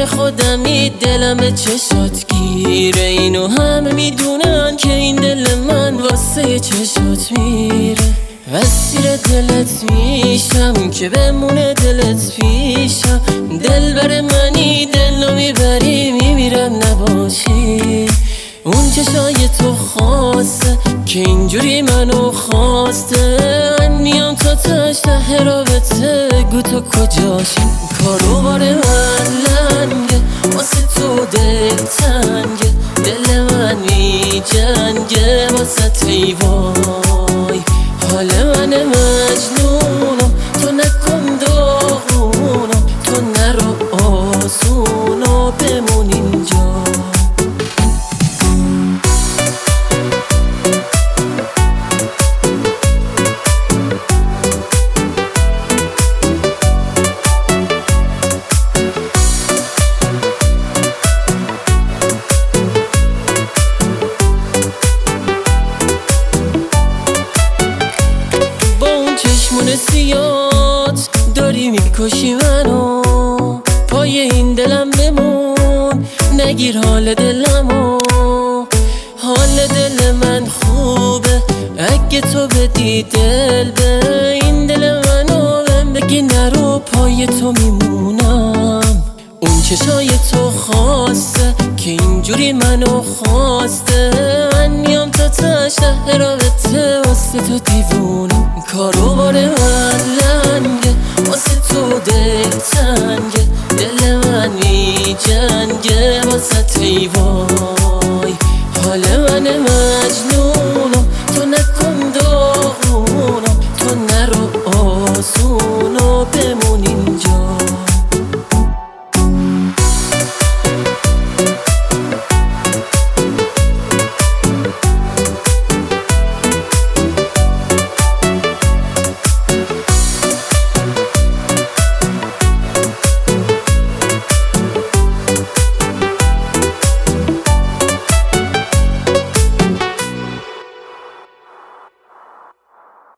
یار خودمی دلم به چشات گیره، اینو همه میدونن که این دل من واسه چشات میره. اسیر دلت میشم که بمونه دلت پیشم، دل بر منی دلو میبری میمیرم نباشی. اون چشای تو خواسته که اینجوری منو خواسته، من میام تا ته رابطه گو تو کجاشی. کارو بار من لنگه واسه تو دل تنگه، دل من میجنگه واسه ای وای. حال من مجنونم تو نکن داغونم، تو نرو آسونو بمون اینجا. چشمون سیات داری میکشی منو، پای این دلم بمون نگیر حال دلمو. حال دل من خوبه اگه تو بدی دل به این دل منو، بهم بگی نرو پای تو میمونم. اون چشای تو خواسته که اینجوری منو خواسته، من میام تا ته رابطه واسه تو دیوونم. کارو بار من لنگه واسه تو دل تنگه، دل من میجنگه واسه ای وای. حال من مجنونم تو نکن داغونم، تو نرو آسونو بمون